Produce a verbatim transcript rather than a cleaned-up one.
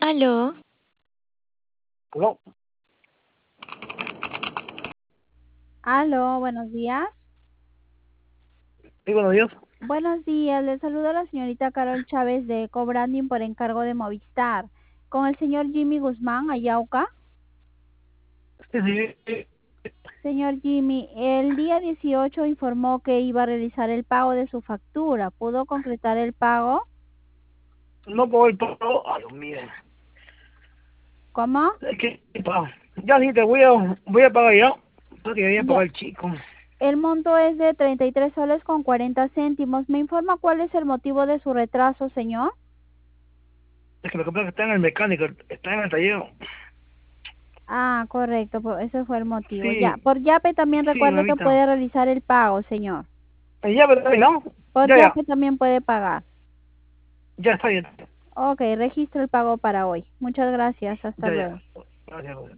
Aló, No, Aló, buenos días. sí, buenos días. Buenos días, le saluda la señorita Carol Chávez de Cobranding por encargo de Movistar. Con el señor Jimmy Guzmán, Ayauca. Sí, sí, sí. Señor Jimmy, el día dieciocho informó que iba a realizar el pago de su factura. ¿Pudo concretar el pago? No puedo ir todo. Ay, Dios mío. ¿Cómo? Es que, pa, ya sí, te voy a, voy a pagar ya. Porque quería Ya. pagar el chico. El monto es de treinta y tres soles con cuarenta céntimos. ¿Me informa cuál es el motivo de su retraso, señor? Es que lo que pasa es que está en el mecánico, está en el taller. Ah, correcto, pues ese fue el motivo. Ya, Sí, por Yape también sí, recuerde que mamita. puede realizar el pago, señor. Eh, Ya, pero no. Por Ya, ya. Yape también puede pagar. Ya está bien. Ok, registro el pago para hoy. Muchas gracias. Hasta Ya, luego. ya. Gracias, gracias.